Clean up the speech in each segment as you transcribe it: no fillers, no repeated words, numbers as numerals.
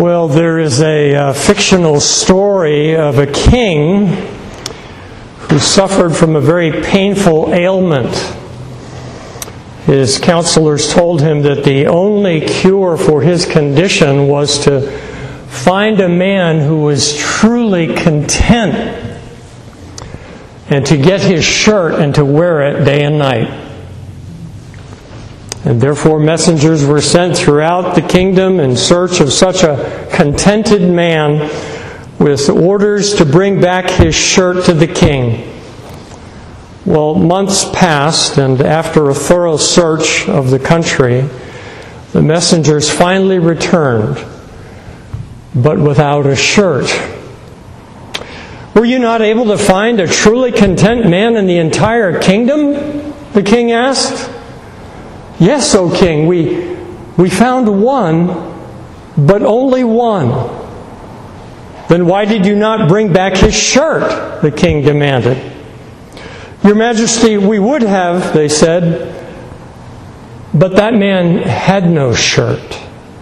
Well, there is a fictional story of a king who suffered from a very painful ailment. His counselors told him that the only cure for his condition was to find a man who was truly content and to get his shirt and to wear it day and night. And therefore messengers were sent throughout the kingdom in search of such a contented man with orders to bring back his shirt to the king. Well, months passed, and after a thorough search of the country, the messengers finally returned, but without a shirt. "Were you not able to find a truly content man in the entire kingdom?" the king asked. "Yes, O king, we found one, but only one." "Then why did you not bring back his shirt?" the king demanded. "Your Majesty, we would have," they said, "but that man had no shirt."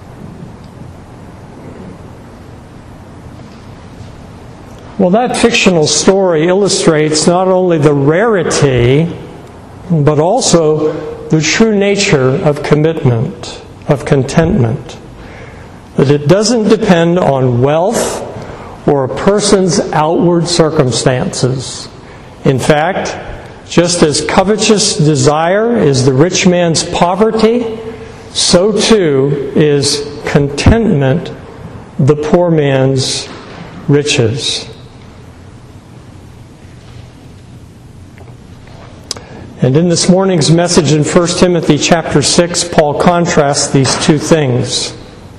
Well, that fictional story illustrates not only the rarity, but also the true nature of commitment, of contentment. That it doesn't depend on wealth or a person's outward circumstances. In fact, just as covetous desire is the rich man's poverty, so too is contentment the poor man's riches. And in this morning's message in 1 Timothy chapter 6, Paul contrasts these two things.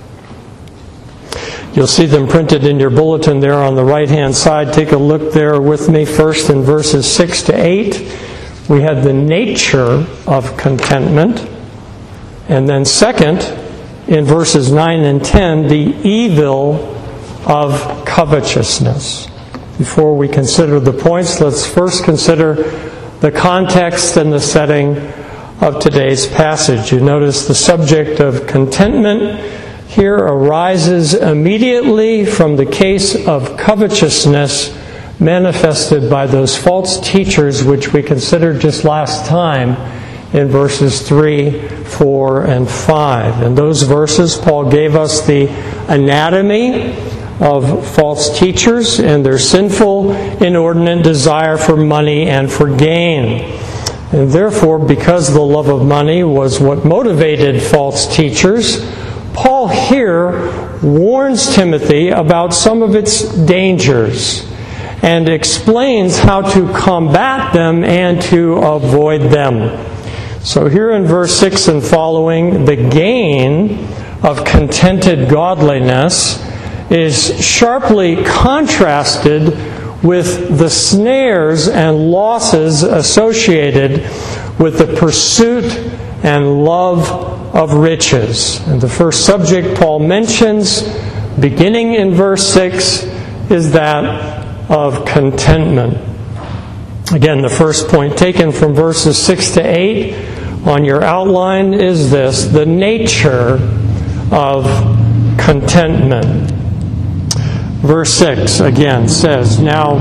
You'll see them printed in your bulletin there on the right-hand side. Take a look there with me. First, in verses 6 to 8, we have the nature of contentment. And then second, in verses 9 and 10, the evil of covetousness. Before we consider the points, let's first consider the context and the setting of today's passage. You notice the subject of contentment here arises immediately from the case of covetousness manifested by those false teachers which we considered just last time in verses 3, 4, and 5. In those verses, Paul gave us the anatomy of false teachers and their sinful, inordinate desire for money and for gain. And therefore, because the love of money was what motivated false teachers, Paul here warns Timothy about some of its dangers and explains how to combat them and to avoid them. So here in verse 6 and following, the gain of contented godliness is sharply contrasted with the snares and losses associated with the pursuit and love of riches. And the first subject Paul mentions, beginning in verse 6, is that of contentment. Again, the first point taken from verses 6 to 8 on your outline is this: the nature of contentment. Verse 6 again says, Now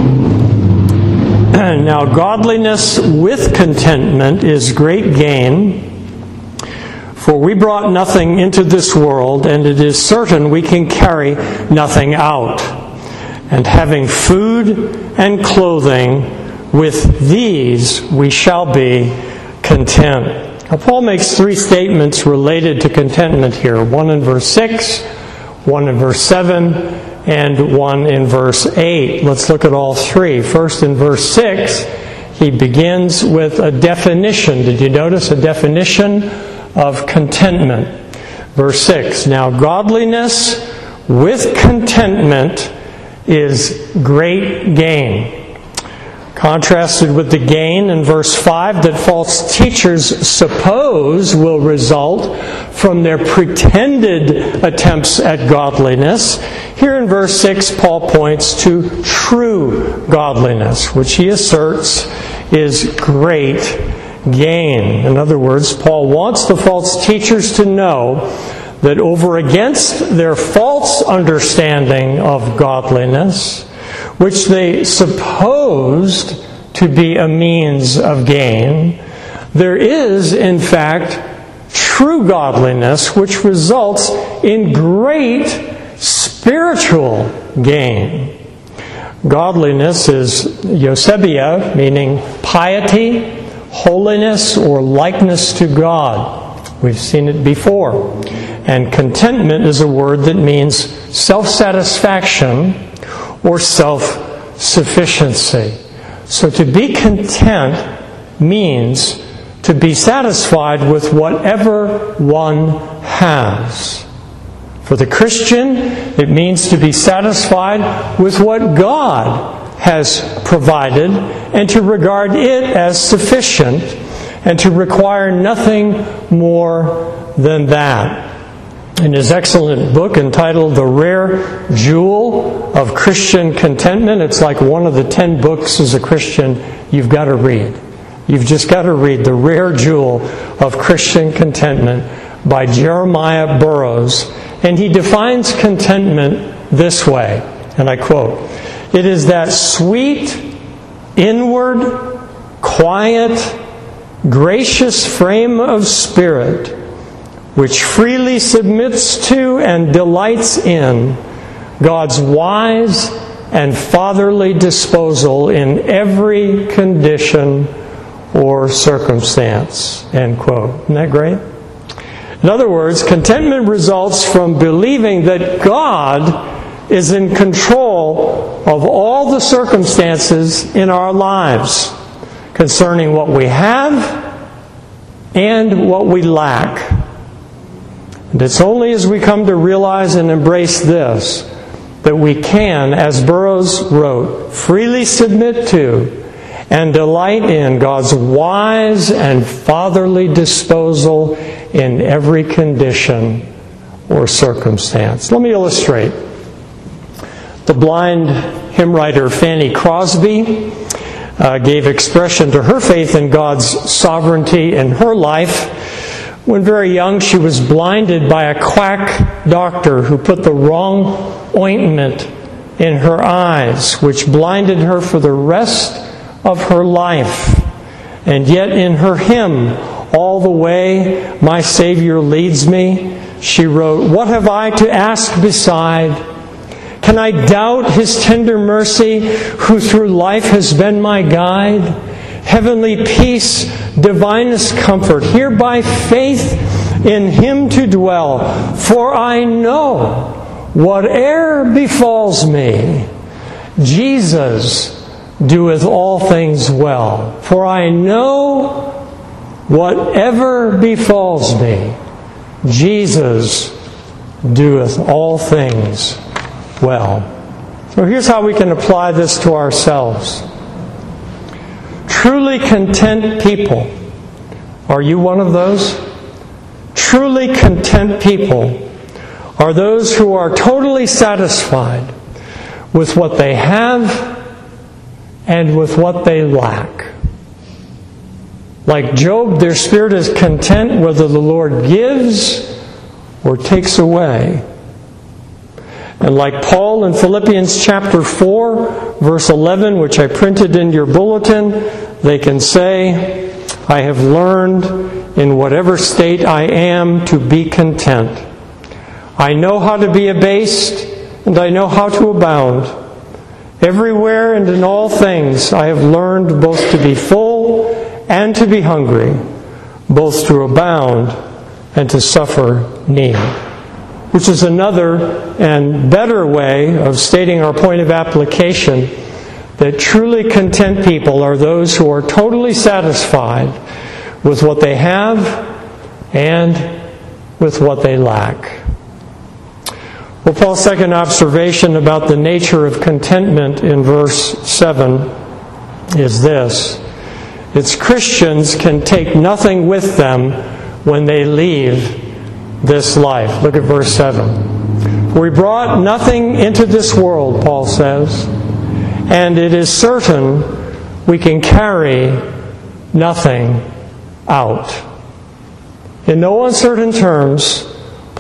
godliness with contentment is great gain, for we brought nothing into this world, and it is certain we can carry nothing out. And having food and clothing, with these we shall be content. Now, Paul makes three statements related to contentment here. One in verse 6, one in verse 7, and one in verse 8. Let's look at all three. First, in verse 6, he begins with a definition. Did you notice a definition of contentment? Verse 6, Now godliness with contentment is great gain. Contrasted with the gain in verse 5 that false teachers suppose will result from their pretended attempts at godliness. Here in verse 6, Paul points to true godliness, which he asserts is great gain. In other words, Paul wants the false teachers to know that over against their false understanding of godliness, which they supposed to be a means of gain, there is, in fact, true godliness, which results in great spiritual gain. Godliness is eusebia, meaning piety, holiness, or likeness to God. We've seen it before. And contentment is a word that means self-satisfaction or self-sufficiency. So to be content means to be satisfied with whatever one has. For the Christian, it means to be satisfied with what God has provided and to regard it as sufficient and to require nothing more than that. In his excellent book entitled The Rare Jewel of Christian Contentment, it's like one of the 10 books as a Christian you've got to read. You've just got to read The Rare Jewel of Christian Contentment by Jeremiah Burroughs. And he defines contentment this way, and I quote, "It is that sweet, inward, quiet, gracious frame of spirit which freely submits to and delights in God's wise and fatherly disposal in every condition or circumstance." End quote. Isn't that great? In other words, contentment results from believing that God is in control of all the circumstances in our lives concerning what we have and what we lack. And it's only as we come to realize and embrace this that we can, as Burroughs wrote, freely submit to and delight in God's wise and fatherly disposal in every condition or circumstance. Let me illustrate. The blind hymn writer Fanny Crosby gave expression to her faith in God's sovereignty in her life. When very young, she was blinded by a quack doctor who put the wrong ointment in her eyes, which blinded her for the rest of her life. And yet in her hymn, "All the Way My Savior Leads Me," she wrote, "What have I to ask beside? Can I doubt His tender mercy, who through life has been my guide? Heavenly peace, divinest comfort, here by faith in Him to dwell. For I know, whate'er befalls me, Jesus doeth all things well. For I know, whatever befalls me, Jesus doeth all things well." So here's how we can apply this to ourselves. Truly content people. Are you one of those? Truly content people are those who are totally satisfied with what they have and with what they lack. Like Job, their spirit is content whether the Lord gives or takes away. And like Paul in Philippians chapter 4, verse 11, which I printed in your bulletin, they can say, "I have learned in whatever state I am to be content. I know how to be abased, and I know how to abound. Everywhere and in all things I have learned both to be full and to be hungry, both to abound and to suffer need." Which is another and better way of stating our point of application, that truly content people are those who are totally satisfied with what they have and with what they lack. Well, Paul's second observation about the nature of contentment in verse 7 is this. It's Christians can take nothing with them when they leave this life. Look at verse 7. "We brought nothing into this world," Paul says, "and it is certain we can carry nothing out." In no uncertain terms,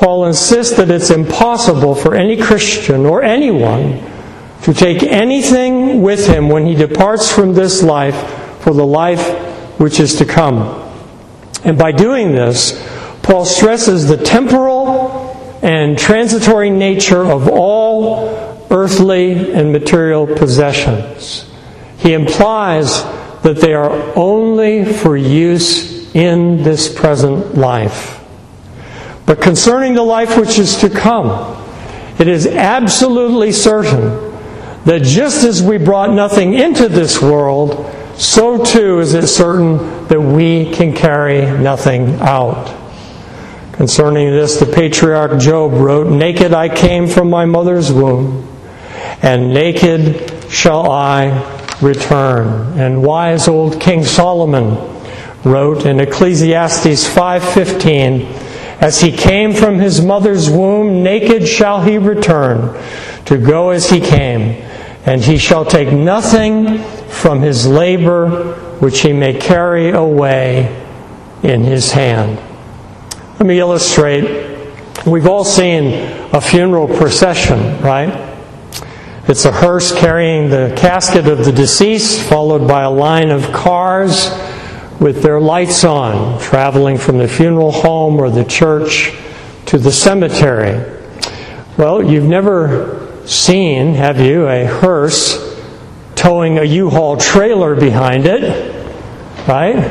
Paul insists that it's impossible for any Christian or anyone to take anything with him when he departs from this life for the life which is to come. And by doing this, Paul stresses the temporal and transitory nature of all earthly and material possessions. He implies that they are only for use in this present life. But concerning the life which is to come, it is absolutely certain that just as we brought nothing into this world, so too is it certain that we can carry nothing out. Concerning this, the patriarch Job wrote, "Naked I came from my mother's womb, and naked shall I return." And wise old King Solomon wrote in Ecclesiastes 5:15, "As he came from his mother's womb, naked shall he return, to go as he came, and he shall take nothing from his labor which he may carry away in his hand." Let me illustrate. We've all seen a funeral procession, right? It's a hearse carrying the casket of the deceased, followed by a line of cars with their lights on, traveling from the funeral home or the church to the cemetery. Well, you've never seen, have you, a hearse towing a U-Haul trailer behind it, right?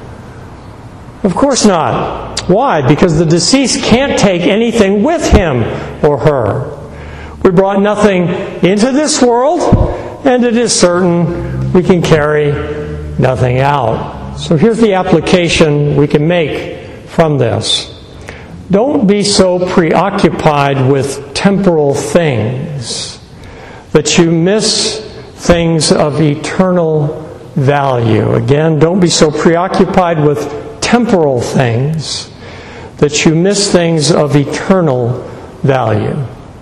Of course not. Why? Because the deceased can't take anything with him or her. We brought nothing into this world, and it is certain we can carry nothing out. So here's the application we can make from this. Don't be so preoccupied with temporal things that you miss things of eternal value. Again, don't be so preoccupied with temporal things that you miss things of eternal value.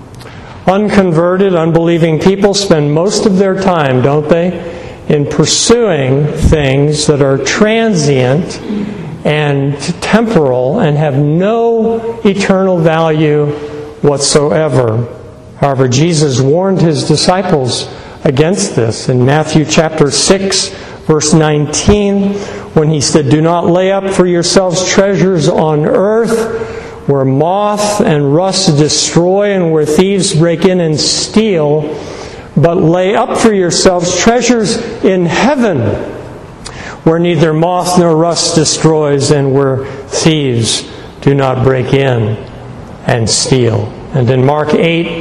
Unconverted, unbelieving people spend most of their time, don't they, in pursuing things that are transient and temporal and have no eternal value whatsoever. However, Jesus warned his disciples against this in Matthew chapter 6, verse 19, when he said, "Do not lay up for yourselves treasures on earth, where moth and rust destroy and where thieves break in and steal, but lay up for yourselves treasures in heaven, where neither moth nor rust destroys and where thieves do not break in and steal." And in Mark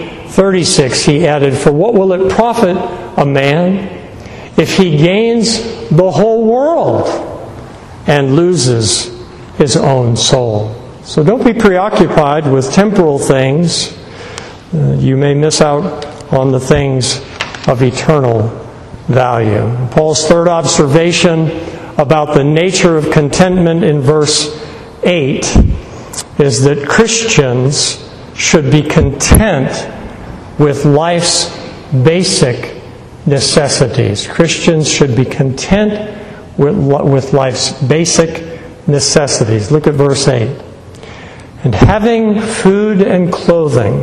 8:36 he added, "For what will it profit a man if he gains the whole world and loses his own soul?" So don't be preoccupied with temporal things. You may miss out on the things of eternal value. Paul's third observation about the nature of contentment in verse 8 is that Christians should be content with life's basic necessities. Christians should be content with life's basic necessities. Look at verse 8. "And having food and clothing,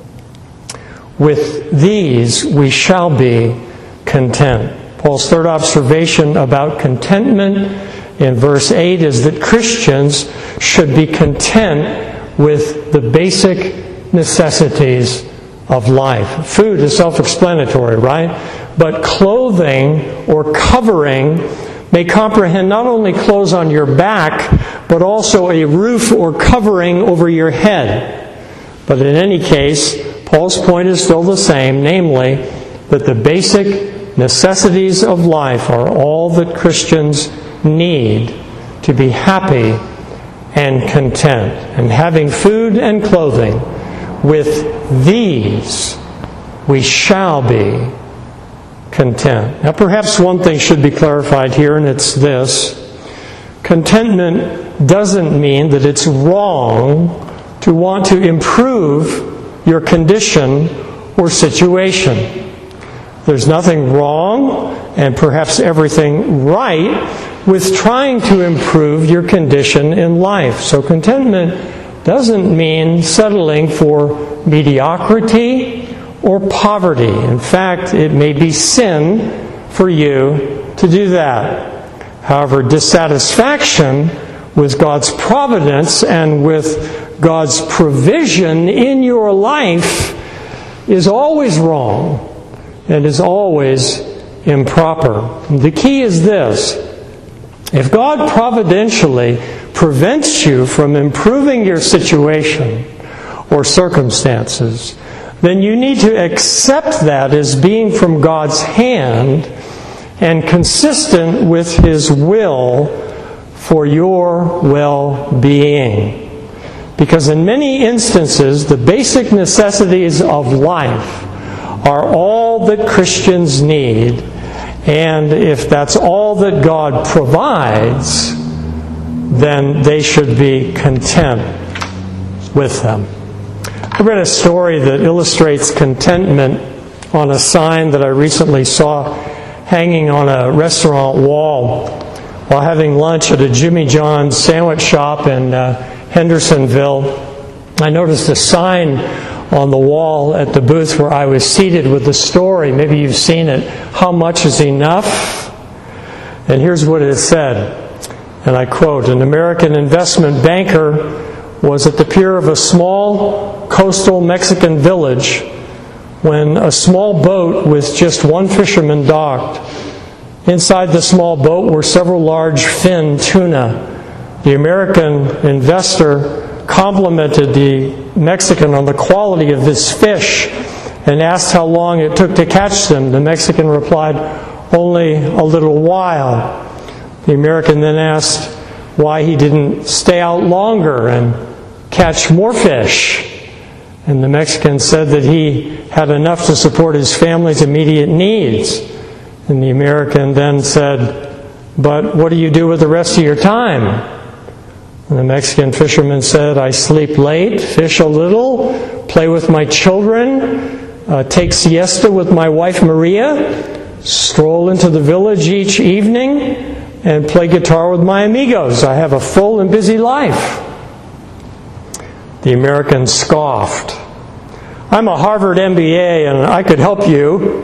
with these we shall be content." Paul's third observation about contentment in verse 8 is that Christians should be content with the basic necessities of life. Food is self-explanatory, right? But clothing or covering may comprehend not only clothes on your back, but also a roof or covering over your head. But in any case, Paul's point is still the same, namely, that the basic necessities of life are all that Christians need to be happy and content. And having food and clothing, with these we shall be content. Now perhaps one thing should be clarified here, and it's this. Contentment doesn't mean that it's wrong to want to improve your condition or situation. There's nothing wrong, and perhaps everything right, with trying to improve your condition in life. So contentment doesn't mean settling for mediocrity or poverty. In fact, it may be sin for you to do that. However, dissatisfaction with God's providence and with God's provision in your life is always wrong and is always improper. The key is this: if God providentially prevents you from improving your situation or circumstances, then you need to accept that as being from God's hand and consistent with His will for your well-being. Because in many instances, the basic necessities of life are all that Christians need, and if that's all that God provides, then they should be content with them. I read a story that illustrates contentment on a sign that I recently saw hanging on a restaurant wall while having lunch at a Jimmy John's sandwich shop in Hendersonville. I noticed a sign on the wall at the booth where I was seated with the story. Maybe you've seen it. How much is enough? And here's what it said. And I quote, "An American investment banker was at the pier of a small coastal Mexican village when a small boat with just one fisherman docked. Inside the small boat were several large fin tuna. The American investor complimented the Mexican on the quality of his fish and asked how long it took to catch them. The Mexican replied, 'Only a little while.' The American then asked why he didn't stay out longer and catch more fish. And the Mexican said that he had enough to support his family's immediate needs. And the American then said, 'But what do you do with the rest of your time?' And the Mexican fisherman said, 'I sleep late, fish a little, play with my children, take siesta with my wife Maria, stroll into the village each evening, and play guitar with my amigos. I have a full and busy life.' The American scoffed. 'I'm a Harvard MBA and I could help you.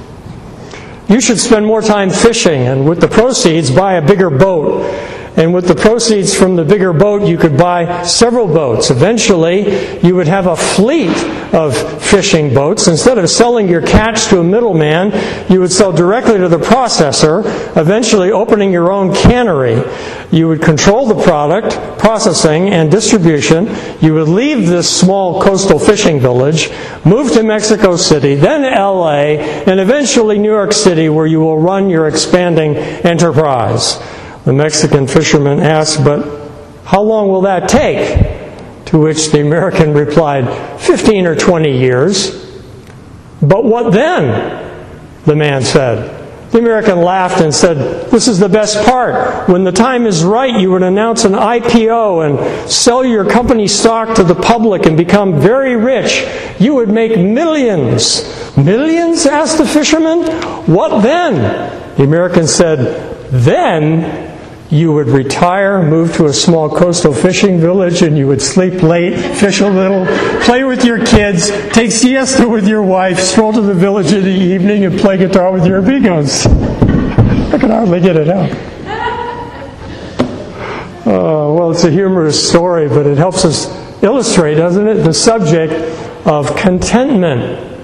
You should spend more time fishing, and with the proceeds buy a bigger boat. And with the proceeds from the bigger boat, you could buy several boats. Eventually, you would have a fleet of fishing boats. Instead of selling your catch to a middleman, you would sell directly to the processor, eventually opening your own cannery. You would control the product, processing, and distribution. You would leave this small coastal fishing village, move to Mexico City, then LA, and eventually New York City, where you will run your expanding enterprise." The Mexican fisherman asked, "But how long will that take?" To which the American replied, 15 or 20 years. "But what then?" the man said. The American laughed and said, "This is the best part. When the time is right, you would announce an IPO and sell your company stock to the public and become very rich. You would make millions." "Millions?" asked the fisherman. "What then?" The American said, "Then you would retire, move to a small coastal fishing village, and you would sleep late, fish a little, play with your kids, take siesta with your wife, stroll to the village in the evening, and play guitar with your amigos." I can hardly get it out. Well, it's a humorous story, but it helps us illustrate, doesn't it, the subject of contentment.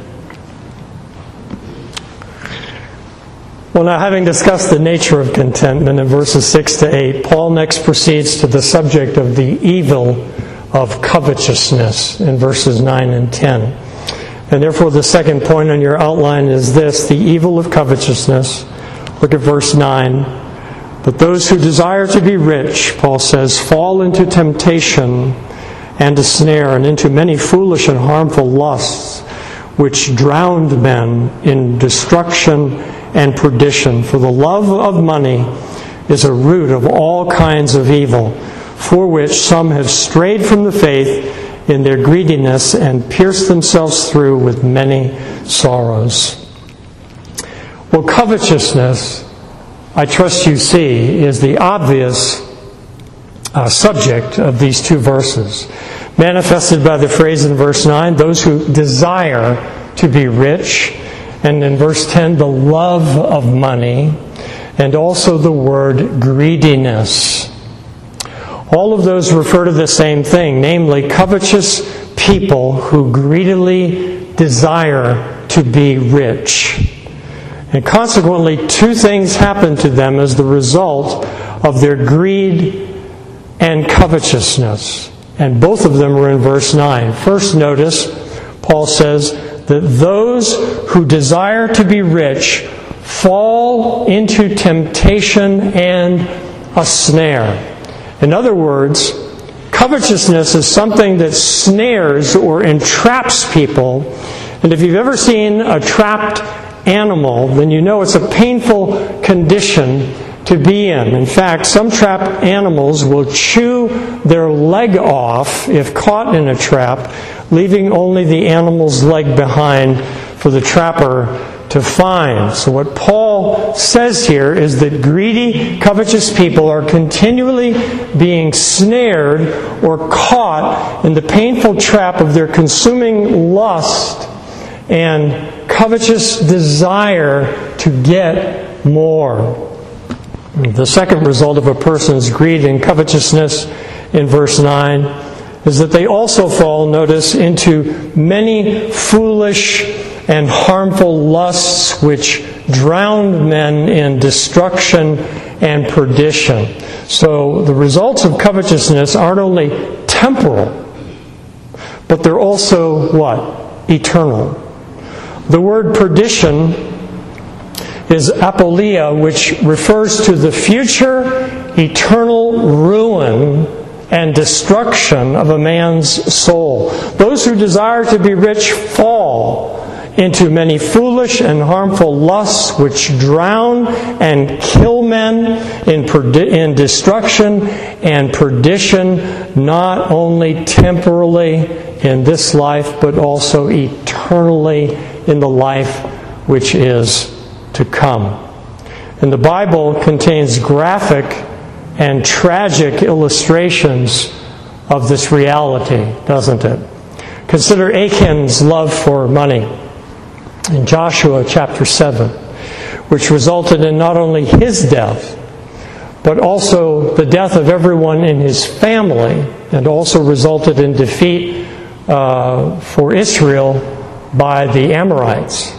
Well, now, having discussed the nature of contentment in verses 6 to 8, Paul next proceeds to the subject of the evil of covetousness in verses 9 and 10. And therefore, the second point on your outline is this: the evil of covetousness. Look at verse 9. "But those who desire to be rich," Paul says, "fall into temptation and a snare, and into many foolish and harmful lusts, which drowned men in destruction and perdition. For the love of money is a root of all kinds of evil, for which some have strayed from the faith in their greediness and pierced themselves through with many sorrows." Well, covetousness, I trust you see, is the obvious subject of these two verses, manifested by the phrase in verse 9, those who desire to be rich, and in verse 10, the love of money, and also the word greediness. All of those refer to the same thing, namely covetous people who greedily desire to be rich. And consequently, two things happen to them as the result of their greed and covetousness. And both of them are in verse 9. First, notice, Paul says that those who desire to be rich fall into temptation and a snare. In other words, covetousness is something that snares or entraps people. And if you've ever seen a trapped animal, then you know it's a painful condition to be in. In fact, some trapped animals will chew their leg off if caught in a trap, leaving only the animal's leg behind for the trapper to find. So what Paul says here is that greedy, covetous people are continually being snared or caught in the painful trap of their consuming lust and covetous desire to get more. The second result of a person's greed and covetousness in verse 9 is that they also fall, notice, into many foolish and harmful lusts which drown men in destruction and perdition. So the results of covetousness aren't only temporal, but they're also what? Eternal. The word perdition is apoleia, which refers to the future eternal ruin and destruction of a man's soul. Those who desire to be rich fall into many foolish and harmful lusts which drown and kill men in destruction and perdition, not only temporally in this life, but also eternally in the life which is to come. And the Bible contains graphic and tragic illustrations of this reality, doesn't it? Consider Achan's love for money in Joshua chapter 7, which resulted in not only his death, but also the death of everyone in his family, and also resulted in defeat for Israel by the Amorites.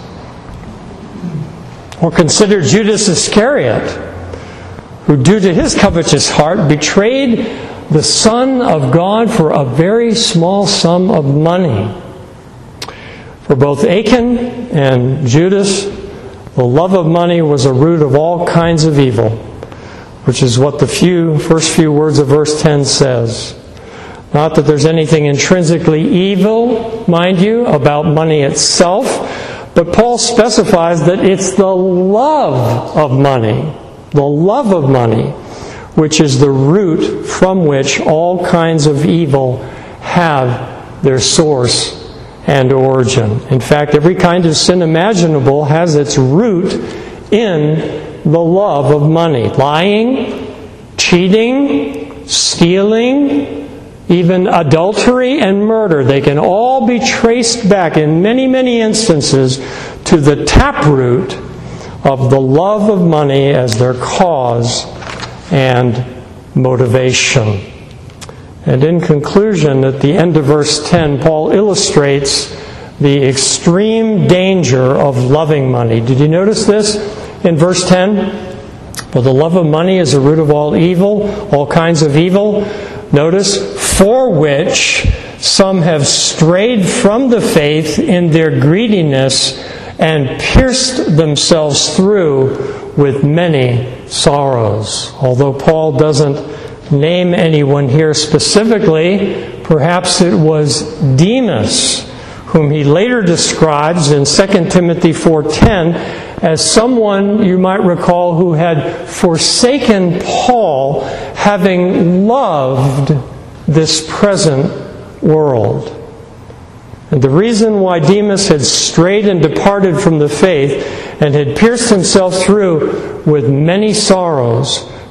Or consider Judas Iscariot, who due to his covetous heart betrayed the Son of God for a very small sum of money. For both Achan and Judas, the love of money was a root of all kinds of evil, which is what the first few words of verse 10 says. Not that there's anything intrinsically evil, mind you, about money itself, but Paul specifies that it's the love of money, which is the root from which all kinds of evil have their source and origin. In fact, every kind of sin imaginable has its root in the love of money. Lying, cheating, stealing, even adultery and murder, they can all be traced back in many, many instances to the taproot of the love of money as their cause and motivation. And in conclusion, at the end of verse 10, Paul illustrates the extreme danger of loving money. Did you notice this in verse 10? For the love of money is the root of all evil, all kinds of evil. Notice, for which some have strayed from the faith in their greediness and pierced themselves through with many sorrows. Although Paul doesn't name anyone here specifically, perhaps it was Demas, whom he later describes in 2 Timothy 4:10 as someone, you might recall, who had forsaken Paul, having loved this present world. And the reason why Demas had strayed and departed from the faith and had pierced himself through with many sorrows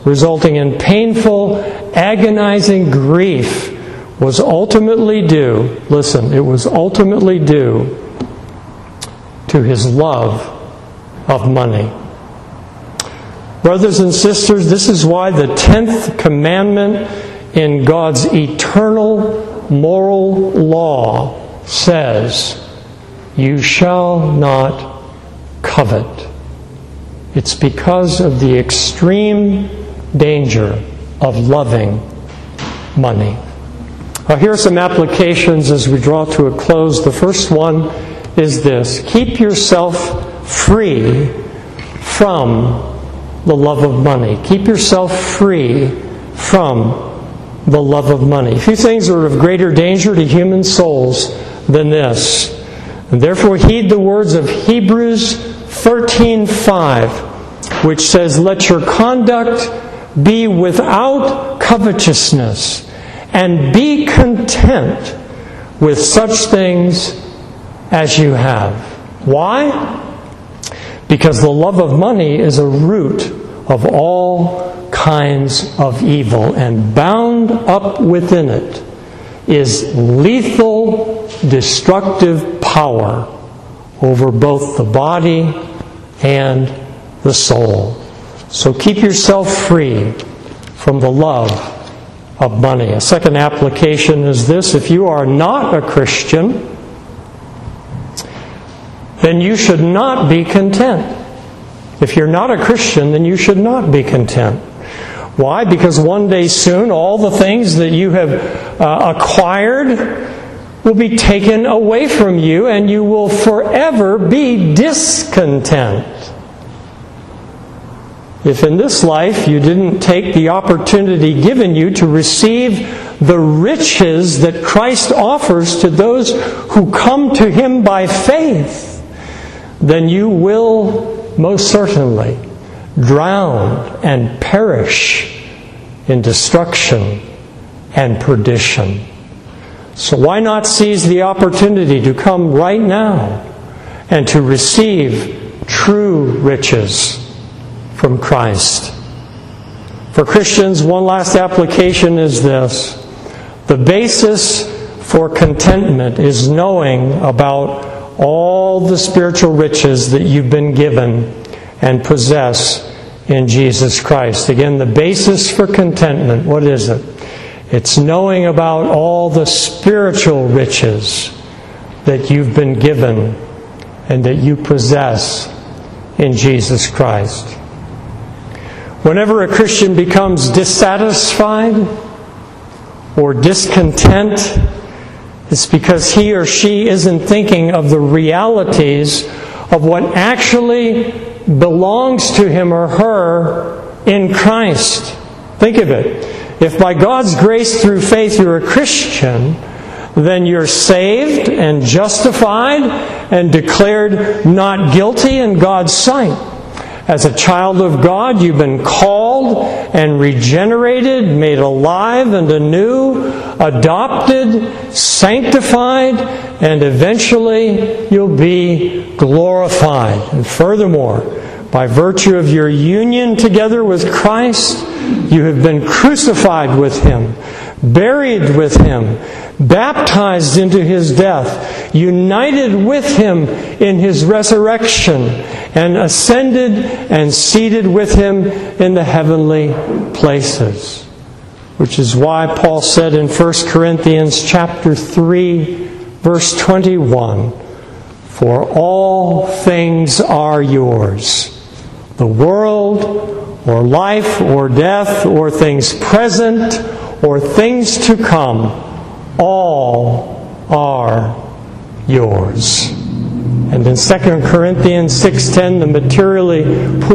resulting in painful, agonizing grief, was ultimately due, listen, it was ultimately due to his love of money. Brothers and sisters, this is why the 10th commandment in God's eternal moral law says, "You shall not covet." It's because of the extreme danger of loving money. Now, here are some applications as we draw to a close. The first one is this: keep yourself free from the love of money. Keep yourself free from the love of money. Few things are of greater danger to human souls than this. And therefore heed the words of Hebrews 13:5, which says, "Let your conduct be without covetousness, and be content with such things as you have." Why? Because the love of money is a root of all kinds of evil, and bound up within it is lethal, destructive power over both the body and the soul. So keep yourself free from the love of money. A second application is this: if you are not a Christian, then you should not be content. If you're not a Christian, then you should not be content. Why? Because one day soon, all the things that you have acquired will be taken away from you, and you will forever be discontent. If in this life you didn't take the opportunity given you to receive the riches that Christ offers to those who come to Him by faith, then you will most certainly drown and perish in destruction and perdition. So why not seize the opportunity to come right now and to receive true riches from Christ? For Christians, one last application is this: the basis for contentment is knowing about all the spiritual riches that you've been given and possess in Jesus Christ. Again, the basis for contentment, what is it? It's knowing about all the spiritual riches that you've been given and that you possess in Jesus Christ. Whenever a Christian becomes dissatisfied or discontent, it's because he or she isn't thinking of the realities of what actually belongs to him or her in Christ. Think of it. If by God's grace through faith you're a Christian, then you're saved and justified and declared not guilty in God's sight. As a child of God, you've been called and regenerated, made alive and anew, adopted, sanctified, and eventually you'll be glorified. And furthermore, by virtue of your union together with Christ, you have been crucified with Him, buried with Him, baptized into His death, united with Him in His resurrection, and ascended and seated with Him in the heavenly places. Which is why Paul said in 1 Corinthians chapter 3, verse 21, "For all things are yours, the world, or life, or death, or things present, or things to come, all are yours." And in 2 Corinthians 6:10, to the materially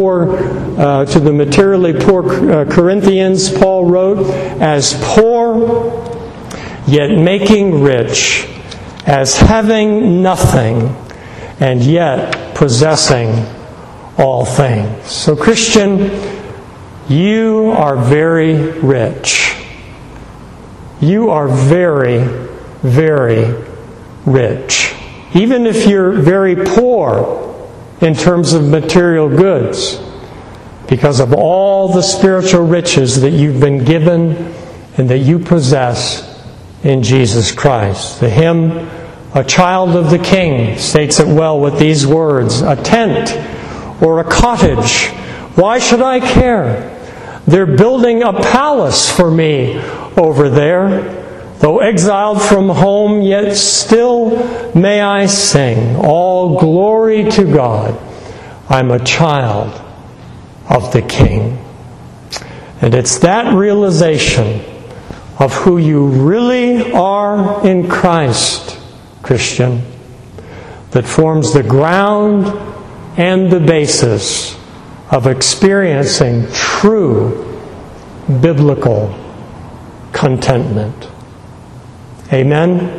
poor Corinthians, Paul wrote, "As poor, yet making rich, as having nothing, and yet possessing all things." So Christian, you are very rich. You are very, very rich. Even if you're very poor in terms of material goods, because of all the spiritual riches that you've been given and that you possess in Jesus Christ. The hymn, "A Child of the King," states it well with these words, "A tent or a cottage, why should I care? They're building a palace for me over there. Though exiled from home, yet still may I sing, all glory to God. I'm a child of the King." And it's that realization of who you really are in Christ, Christian, that forms the ground and the basis of experiencing true biblical contentment. Amen?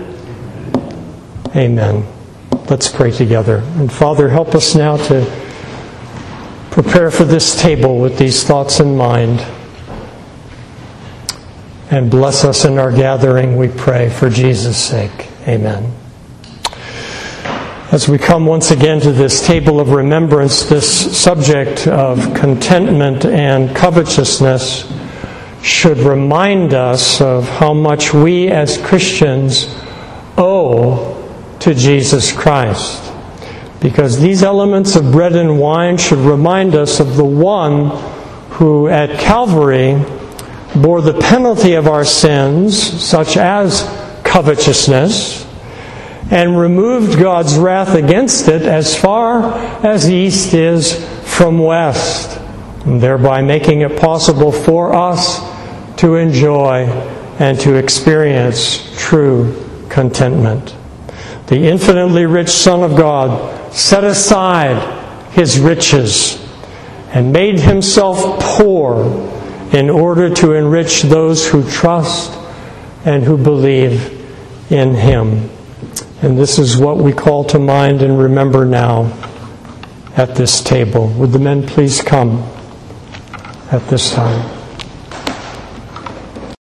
Amen. Let's pray together. And Father, help us now to prepare for this table with these thoughts in mind. And bless us in our gathering, we pray, for Jesus' sake. Amen. As we come once again to this table of remembrance, this subject of contentment and covetousness should remind us of how much we as Christians owe to Jesus Christ. Because these elements of bread and wine should remind us of the one who at Calvary bore the penalty of our sins, such as covetousness, and removed God's wrath against it as far as east is from west, and thereby making it possible for us to enjoy and to experience true contentment. The infinitely rich Son of God set aside His riches and made Himself poor in order to enrich those who trust and who believe in Him. And this is what we call to mind and remember now at this table. Would the men please come at this time?